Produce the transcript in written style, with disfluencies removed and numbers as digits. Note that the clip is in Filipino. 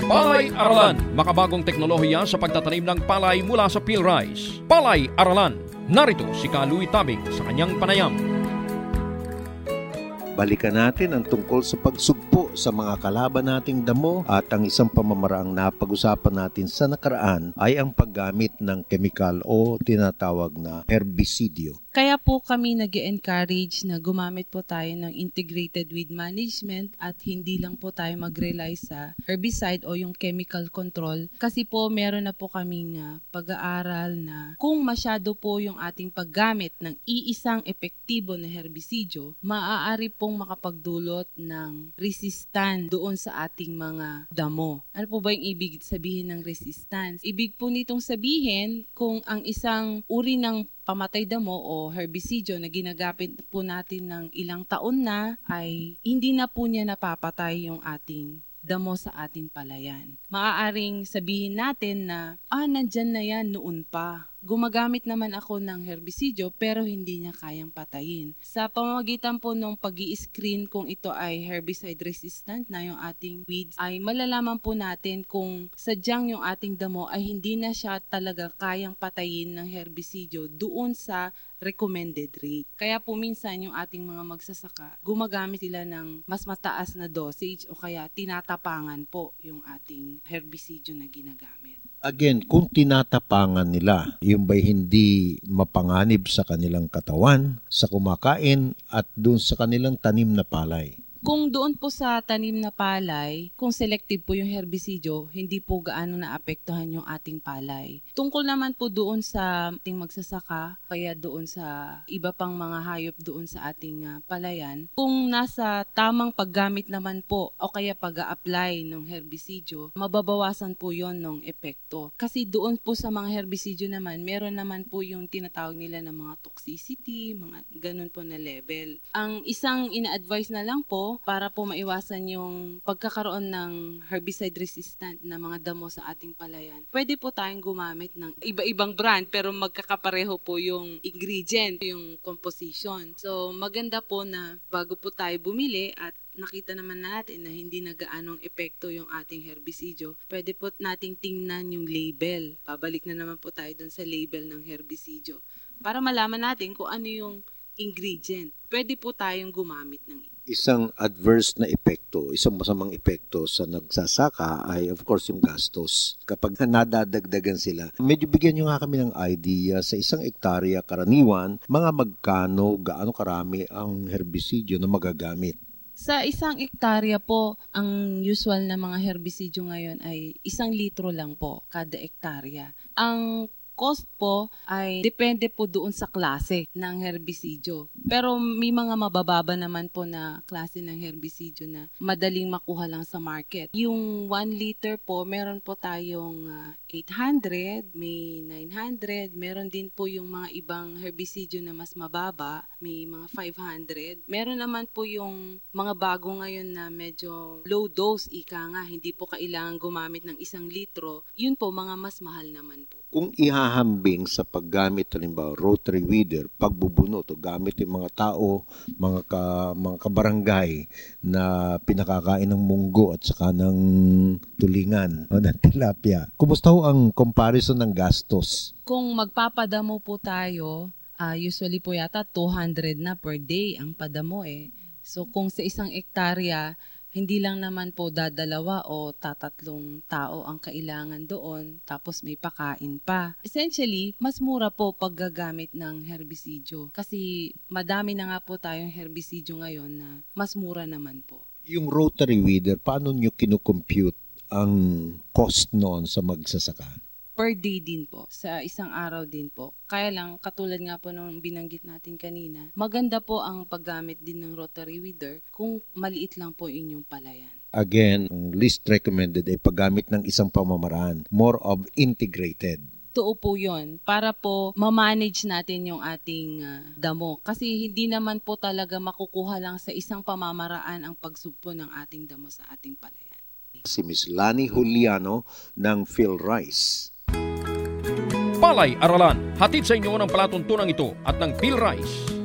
Palay Aralan, makabagong teknolohiya sa pagtatanim ng palay mula sa peel rice. Palay Aralan, narito si Louie Tabing sa kanyang panayam. Balikan natin ang tungkol sa pagsugpo sa mga kalaban nating damo at ang isang pamamaraang napag-usapan natin sa nakaraan ay ang paggamit ng kemikal o tinatawag na herbisidyo. Kaya po kami nag-encourage na gumamit po tayo ng integrated weed management at hindi lang po tayo mag-rely sa herbicide o yung chemical control. Kasi po meron na po kaming pag-aaral na kung masyado po yung ating paggamit ng iisang epektibo na herbisidyo, maaari pong makapagdulot ng resistance doon sa ating mga damo. Ano po ba yung ibig sabihin ng resistance? Ibig po nitong sabihin kung ang isang uri ng pamatay damo o herbisidyo na ginagamit po natin ng ilang taon na ay hindi na po niya napapatay yung ating damo sa ating palayan. Maaaring sabihin natin na, nandyan na yan noon pa. Gumagamit naman ako ng herbisidyo pero hindi niya kayang patayin. Sa pamamagitan po ng pag-i-screen kung ito ay herbicide resistant na yung ating weeds, ay malalaman po natin kung sadyang yung ating damo ay hindi na siya talaga kayang patayin ng herbisidyo doon sa recommended rate. Kaya po minsan yung ating mga magsasaka, gumagamit sila ng mas mataas na dosage o kaya tinatapangan po yung ating herbisidyo na ginagamit. Again, kung tinatapangan nila, yung ba'y hindi mapanganib sa kanilang katawan, sa kumakain at doon sa kanilang tanim na palay? Kung doon po sa tanim na palay, kung selective po yung herbisidyo, hindi po gaano naapektuhan yung ating palay. Tungkol naman po doon sa ating magsasaka, kaya doon sa iba pang mga hayop doon sa ating palayan, kung nasa tamang paggamit naman po o kaya pag-a-apply ng herbisidyo, mababawasan po yon ng epekto. Kasi doon po sa mga herbisidyo naman, meron naman po yung tinatawag nila ng mga toxicity, mga ganun po na level. Ang isang ina-advise na lang po, para po maiwasan yung pagkakaroon ng herbicide resistant na mga damo sa ating palayan. Pwede po tayong gumamit ng iba-ibang brand pero magkakapareho po yung ingredient, yung composition. So maganda po na bago po tayo bumili at nakita naman natin na hindi na gaanong epekto yung ating herbisidyo, pwede po nating tingnan yung label. Pabalik na naman po tayo dun sa label ng herbisidyo para malaman natin kung ano yung ingredient. Pwede po tayong gumamit ng isang adverse na epekto, isang masamang epekto sa nagsasaka ay of course yung gastos. Kapag nadadagdagan sila, medyo bigyan nyo nga kami ng idea sa isang hektarya karaniwan, mga magkano, gaano karami ang herbisidyo na magagamit. Sa isang hektarya po, ang usual na mga herbisidyo ngayon ay 1 litro lang po kada hektarya. Ang cost po ay depende po doon sa klase ng herbisidyo. Pero may mga mabababa naman po na klase ng herbisidyo na madaling makuha lang sa market. Yung 1 liter po, meron po tayong 800, may 900, meron din po yung mga ibang herbisidyo na mas mababa, may mga 500. Meron naman po yung mga bago ngayon na medyo low dose, ika nga, hindi po kailangan gumamit ng 1 litro. Yun po, mga mas mahal naman po. Kung ihahambing sa paggamit, halimbawa, rotary weeder, pagbubunot o gamit yung mga tao, mga kabarangay na pinakakain ng munggo at saka ng tulingan o ng tilapia. Kumusta ho ang comparison ng gastos? Kung magpapadamo po tayo, usually po yata 200 na per day ang padamo eh. So kung sa 1 hektarya, hindi lang naman po dadalawa o tatatlong tao ang kailangan doon, tapos may pakain pa. Essentially, mas mura po paggagamit ng herbisidyo. Kasi madami na nga po tayong herbisidyo ngayon na mas mura naman po. Yung rotary weeder, paano nyo kinukompute ang cost noon sa magsasaka? Per day din po, sa 1 araw din po. Kaya lang, katulad nga po nung binanggit natin kanina, maganda po ang paggamit din ng rotary weeder kung maliit lang po inyong palayan. Again, ang least recommended ay paggamit ng isang pamamaraan, more of integrated. Totoo po yun, para po ma-manage natin yung ating damo. Kasi hindi naman po talaga makukuha lang sa isang pamamaraan ang pagsugpo ng ating damo sa ating palayan. Si Ms. Lani Juliano ng Phil Rice. Palay Aralan, hatid sa inyo ng palatuntunan ito at ng Peel Rice.